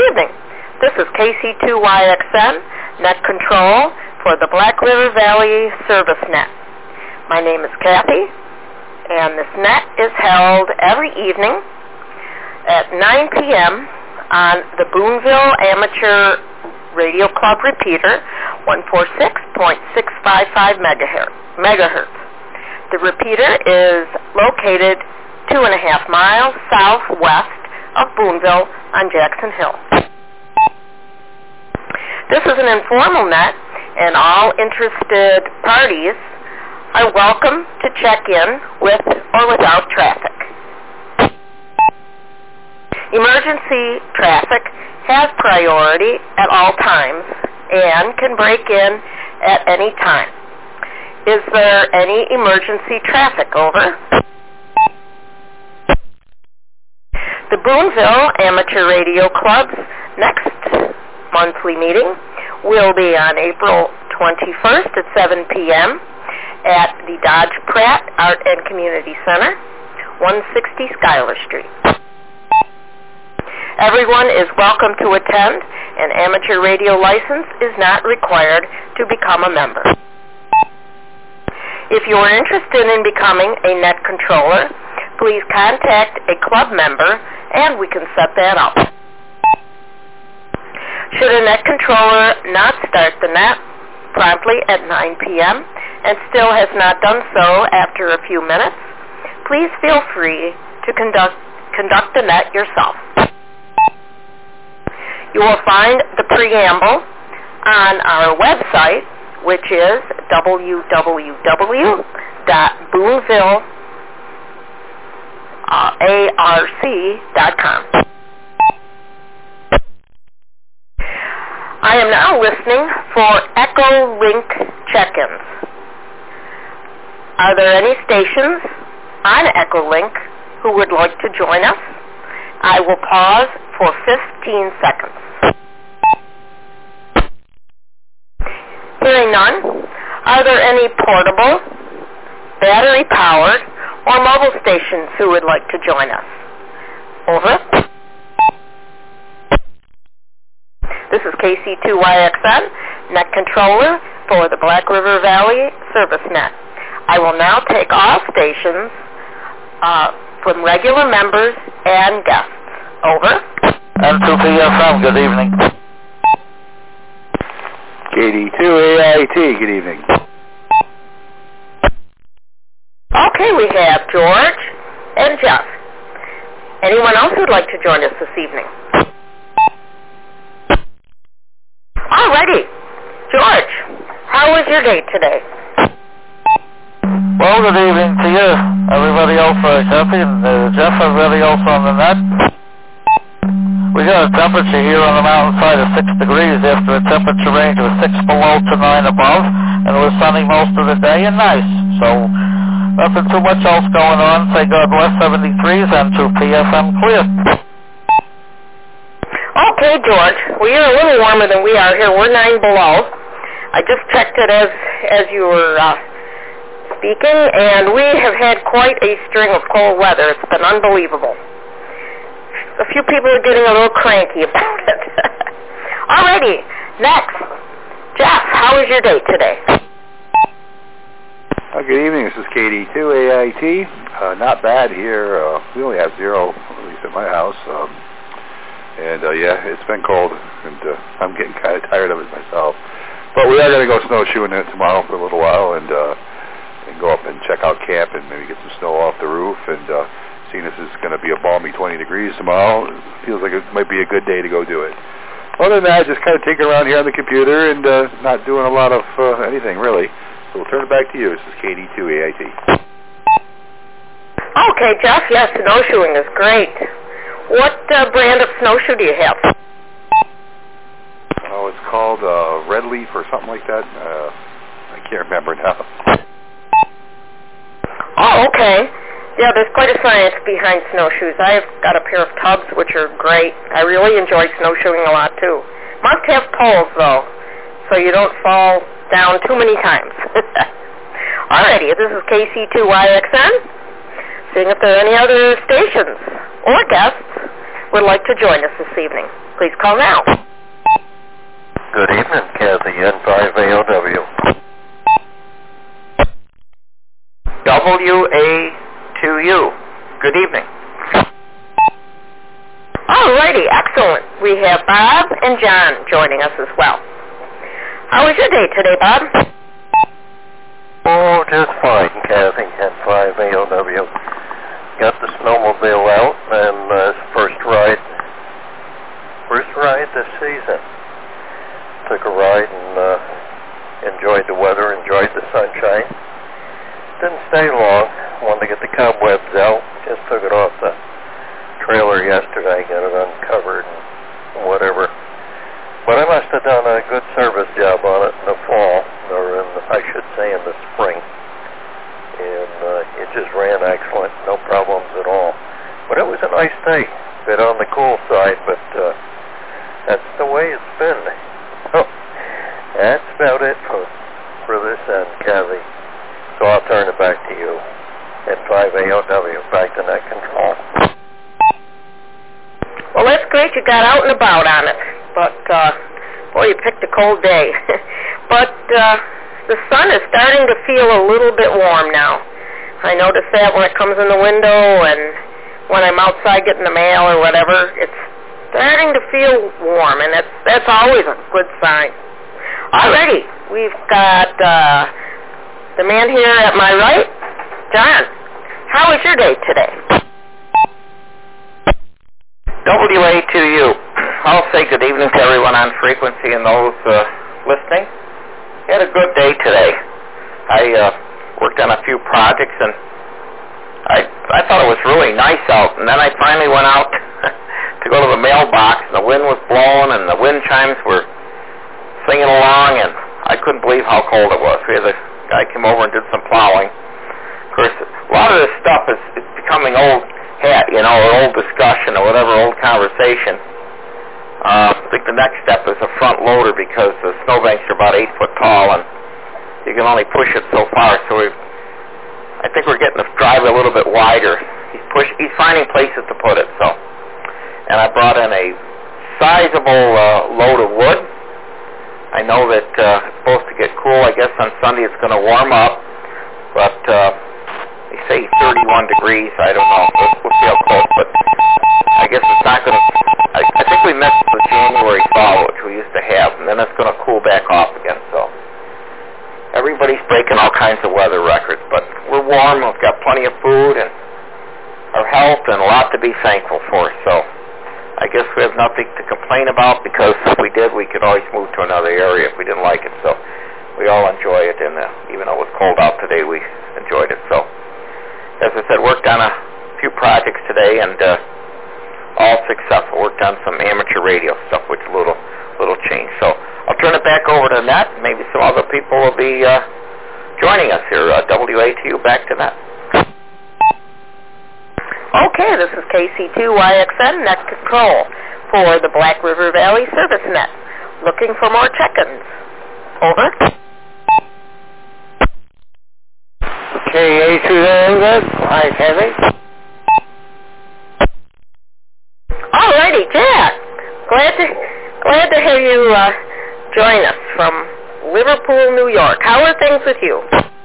evening. This is KC2YXN, net control for the Black River Valley Service Net. My name is Kathy, and this net is held every evening at 9 p.m. on the Boonville Amateur Radio Club repeater, 146.655 megahertz. The repeater is located 2.5 miles southwest of Boonville on Jackson Hill. This is an informal net, and all interested parties are welcome to check in with or without traffic. Emergency traffic has priority at all times and can break in at any time. Is there any emergency traffic? Over. The Boonville Amateur Radio Club's next monthly meeting will be on April 21st at 7 p.m. at the Dodge Pratt Art and Community Center, 160 Schuyler Street. Everyone is welcome to attend. An amateur radio license is not required to become a member. If you are interested in becoming a net controller, please contact a club member and we can set that up. Should a net controller not start the net promptly at 9 p.m. and still has not done so after a few minutes, please feel free to conduct the net yourself. You will find the preamble on our website, which is www.boonvillearc.com. I am now listening for Echo Link check-ins. Are there any stations on Echo Link who would like to join us? I will pause for 15 seconds. Hearing none, are there any portable, battery-powered, or mobile stations who would like to join us? Over. This is KC2YXN, net controller for the Black River Valley Service Net. I will now take all stations from regular members and guests. Over. M2PFM, good evening. KD2AIT, good evening. Okay, we have George and Jeff. Anyone else who'd like to join us this evening? Alrighty. George, how was your day today? Well, good evening to you. Everybody else, Kathy and Jeff, everybody else on the net. We got a temperature here on the mountainside of 6 degrees after a temperature range of 6 below to 9 above, and it was sunny most of the day and nice. So, nothing too much else going on. Say God bless 73s and 2PFM clear. Okay, George. Well, you're a little warmer than we are here. We're 9 below. I just checked it as you were speaking, and we have had quite a string of cold weather. It's been unbelievable. A few people are getting a little cranky about it. Alrighty, next. Jeff, how was your day today? Good evening, this is KD2AIT. Not bad here. We only have 0, at least at my house. Yeah, it's been cold, and I'm getting kind of tired of it myself. But we are going to go snowshoeing tomorrow for a little while and go up and check out camp and maybe get some snow off the roof. And seeing this is going to be a balmy 20 degrees tomorrow, it feels like it might be a good day to go do it. Other than that, just kind of tinkering around here on the computer and not doing a lot of anything, really. So we'll turn it back to you. This is KD2AIT. Okay, Jeff, yes, snowshoeing is great. What brand of snowshoe do you have? Oh, it's called Red Leaf or something like that. I can't remember now. Oh, okay. Yeah, there's quite a science behind snowshoes. I've got a pair of tubs, which are great. I really enjoy snowshoeing a lot, too. Must have poles, though, so you don't fall down too many times. Alrighty, this is KC2YXN. Seeing if there are any other stations or guests would like to join us this evening. Please call now. Good evening, Kathy, N5AOW. WA2U. Good evening. Alrighty, excellent. We have Bob and John joining us as well. How was your day today, Bob? Oh, just fine, Kathy, N5AOW. Got the snowmobile out, and first ride this season. Took a ride and enjoyed the weather, enjoyed the sunshine. Didn't stay long. Wanted to get the cobwebs out. Just took it off the trailer yesterday, got it uncovered and whatever. But I must have done a good service job on it in the fall, or I should say in the spring. And it just ran excellent, no problems at all. But it was a nice day, a bit on the cool side, but that's the way it's been. Oh, that's about it for this end, Kathy. So I'll turn it back to you. N5AOW, back to net control. Well, that's great. You got out and about on it. But, boy, you picked a cold day. But the sun is starting to feel a little bit warm now. I notice that when it comes in the window and when I'm outside getting the mail or whatever, it's starting to feel warm, and that's always a good sign. Alrighty, we've got the man here at my right, John. How was your day today? WA2U. I'll say good evening to everyone on frequency and those listening. Had a good day today. I worked on a few projects, and I thought it was really nice out. And then I finally went out to go to the mailbox, and the wind was blowing, and the wind chimes were singing along, and I couldn't believe how cold it was. We had a guy come over and did some plowing. Of course, a lot of this stuff is becoming old hat, or old discussion or whatever, old conversation. I think the next step is a front loader, because the snowbanks are about 8 foot tall, and you can only push it so far. So I think we're getting the drive a little bit wider. He's finding places to put it. So, and I brought in a sizable load of wood. I know that it's supposed to get cool. I guess on Sunday it's going to warm up, but they say 31 degrees. I don't know. We'll see how close, but I guess it's not going to. I think we missed the January thaw, which we used to have, and then it's going to cool back off again. So everybody's breaking all kinds of weather records, but we're warm. We've got plenty of food and our health, and a lot to be thankful for. So I guess we have nothing to complain about, because if we did, we could always move to another area if we didn't like it. So we all enjoy it, and even though it was cold out today, we enjoyed it. So as I said, worked on a few projects today, and all successful. Worked on some amateur radio stuff, which is a little change. So I'll turn it back over to Net. Maybe some other people will be joining us here. WA2U, back to Net. Okay, this is KC2YXN Net Control for the Black River Valley Service Net. Looking for more check-ins. Over. KA2 hi, Kathy. Alrighty, Jack. Glad to have you join us from Liverpool, New York. How are things with you?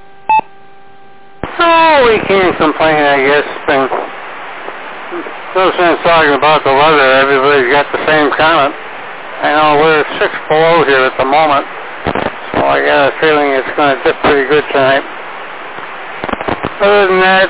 Oh, we can't complain, I guess. No sense talking about the weather. Everybody's got the same comment. I know we're 6 below here at the moment, so I got a feeling it's going to dip pretty good tonight. Other than that,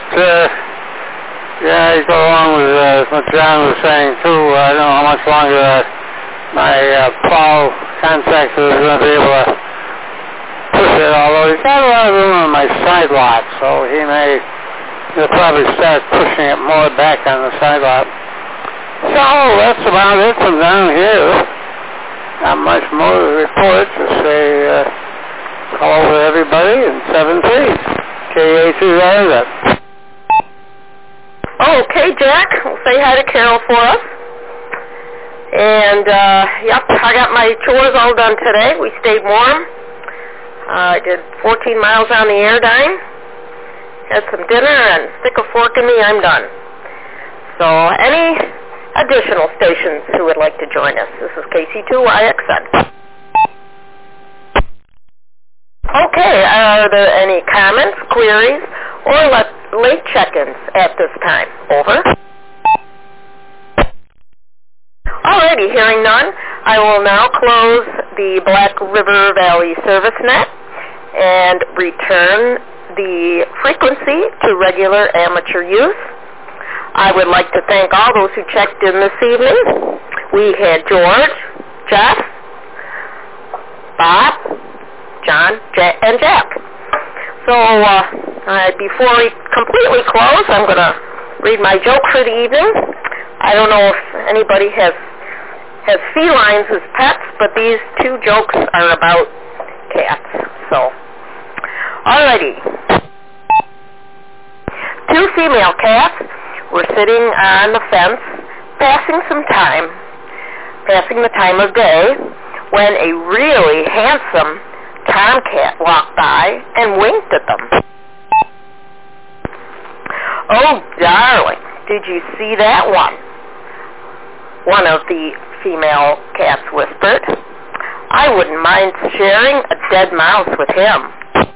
I go along with what John was saying too. I don't know how much longer my plow contractor is going to be able to push it, although he's got a lot of room on my side lot, so he'll probably start pushing it more back on the side lot. So that's about it from down here. Not much more to report. Just say hello to everybody and 7-3. KA2 Okay, Jack. Well, say hi to Carol for us. And, yep, I got my chores all done today. We stayed warm. I did 14 miles on the Airdyne. Had some dinner and stick a fork in me. I'm done. So additional stations who would like to join us. This is KC2YXN. Okay, are there any comments, queries, or late check-ins at this time? Over. Alrighty, hearing none, I will now close the Black River Valley Service Net and return the frequency to regular amateur use. I would like to thank all those who checked in this evening. We had George, Jeff, Bob, John, and Jack. So before we completely close, I'm going to read my joke for the evening. I don't know if anybody has felines as pets, but these two jokes are about cats. So, alrighty. Two female cats were sitting on the fence, passing the time of day, when a really handsome tomcat walked by and winked at them. "Oh, darling, did you see that one?" one of the female cats whispered. "I wouldn't mind sharing a dead mouse with him."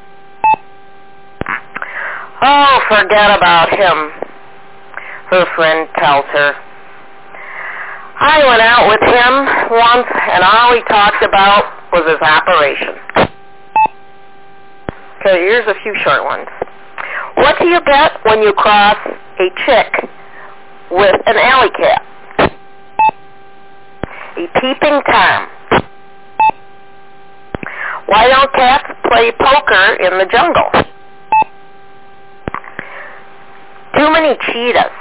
"Oh, forget about him," her friend tells her. "I went out with him once, and all he talked about was his operation." Okay, here's a few short ones. What do you get when you cross a chick with an alley cat? A peeping Tom. Why don't cats play poker in the jungle? Too many cheetahs.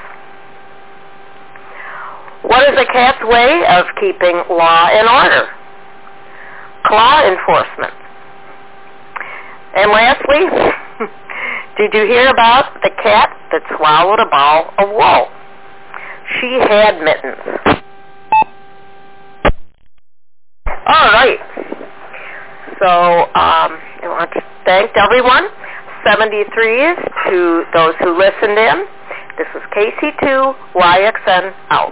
What is a cat's way of keeping law and order? Claw enforcement. And lastly, did you hear about the cat that swallowed a ball of wool? She had mittens. All right. So I want to thank everyone, 73s, to those who listened in. This is KC2YXN out.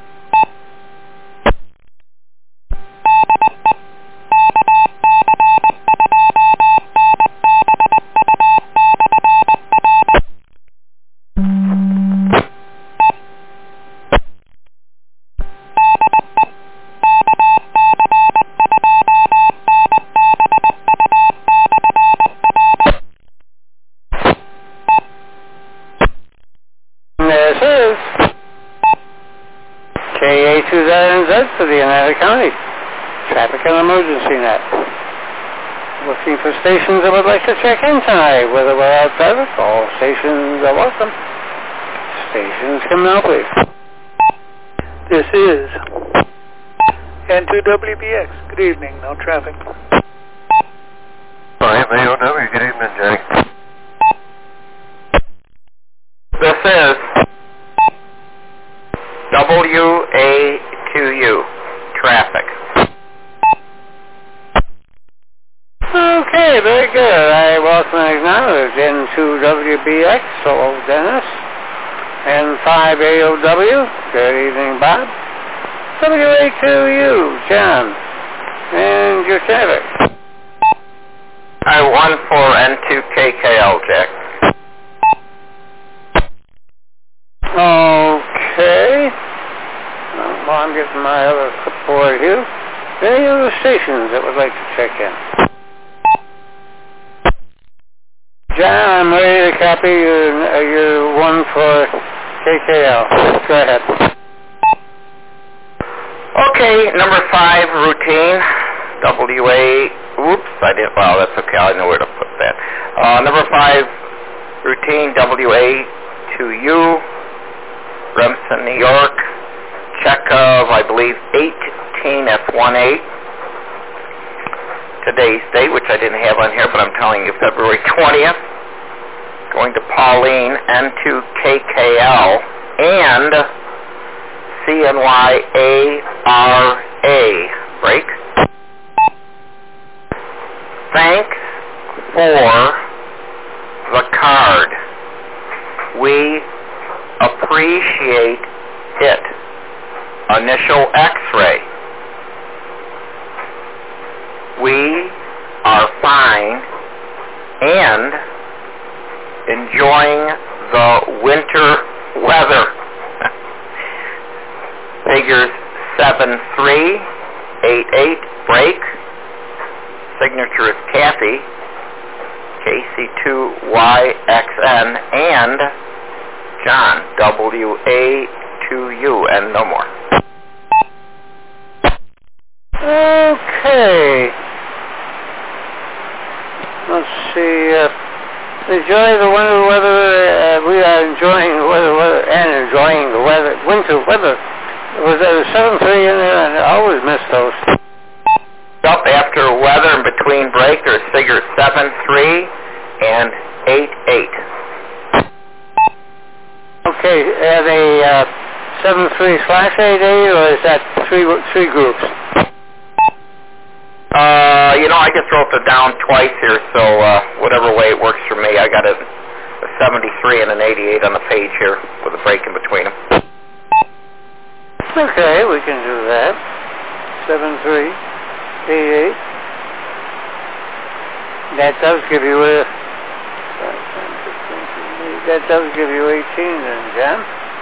For the United County Traffic and Emergency Net. Looking for stations that would like to check in tonight, whether we're out traffic. All stations are welcome. Stations come now, please. This is N2WBX. Good evening, no traffic. Alright, AOW, good evening, Jay. This is WA2U traffic. Okay, very good. I welcome and acknowledge N2WBX, hello Dennis, N5AOW, good evening Bob, WA2U, John, and your traffic. I won for N2KKL, Jack. Okay. Well, I'm getting my other clipboard here. Any other stations that would like to check in? John, I'm ready to copy your one for KKL. Go ahead. Okay, number 5, routine. WA, oops, I didn't, well, that's okay, I know where to put that. Number 5, routine, WA2U, Remsen, New York. Check of, I believe, 18F18. Today's date, which I didn't have on here, but I'm telling you, February 20th. Going to Pauline, N2KKL, and CNYARA. Break. Thanks for the card. We appreciate it. initial X-ray. We are fine and enjoying the winter weather. Figures 7388 break. Signature is Kathy, KC2YXN, and John, WA2U, and no more. Okay. Let's see. Enjoy the winter weather. We are enjoying the weather and enjoying the winter weather. Was there a 7-3 in there? I always miss those. Up after weather in between break, there's figures 7-3 and 8-8. Okay, are they 7-3/8-8, or is that three groups? I just wrote it down twice here, so whatever way it works for me. I got a 73 and an 88 on the page here with a break in between them. Okay, we can do that. 7-3-8-8. That does give you 18 then, John.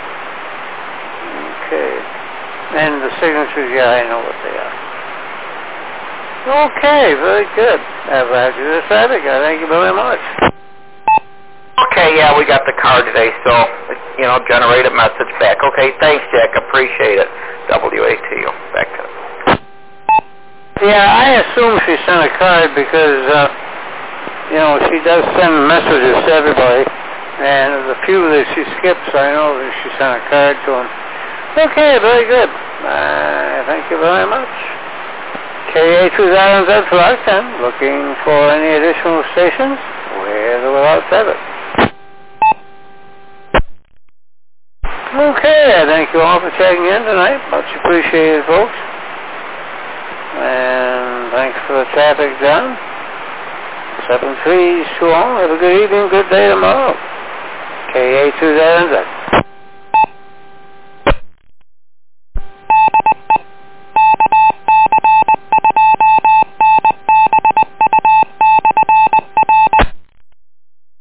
Okay. And the signatures, yeah, I know what they are. Okay, very good. Roger the traffic. Thank you very much. Okay, yeah, we got the card today, so, generate a message back. Okay, thanks, Jack. Appreciate it. WATU. Back to it. Yeah, I assume she sent a card because, she does send messages to everybody. And the few that she skips, I know that she sent a card to them. Okay, very good. Thank you very much. KA2000, that's Rockton. Looking for any additional stations with or without service. Okay, I thank you all for checking in tonight. Much appreciated, folks. And thanks for the traffic, John. 7-3 to all. Have a good evening, good day tomorrow. KA2000.